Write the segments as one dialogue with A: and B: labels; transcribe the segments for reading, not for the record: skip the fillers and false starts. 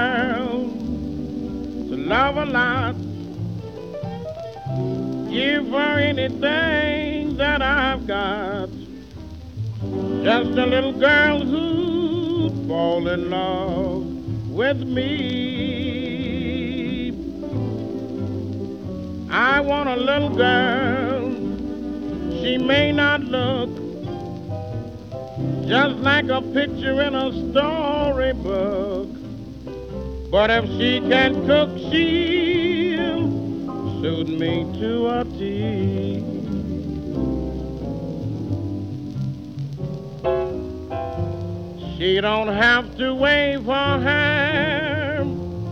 A: girl to love a lot, give her anything that I've got. Just a little girl who'd fall in love with me. I want a little girl, she may not look just like a picture in a storybook, but if she can cook, she'll suit me to a T. She don't have to wave her hair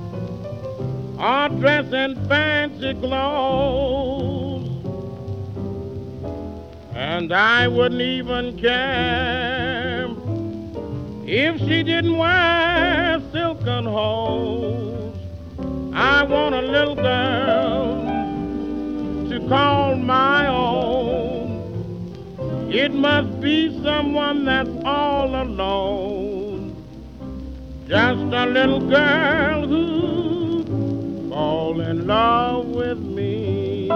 A: or dress in fancy clothes, and I wouldn't even care if she didn't wear silken hose. I want a little girl to call my own. It must be someone that's all alone. Just a little girl who fall in love with me.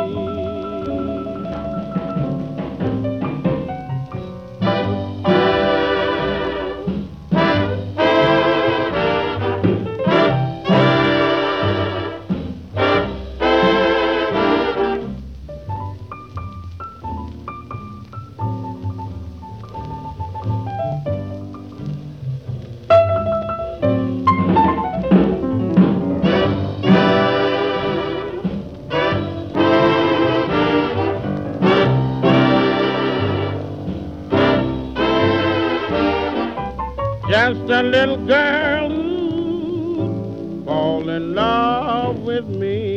A: Just a little girl who fall in love with me.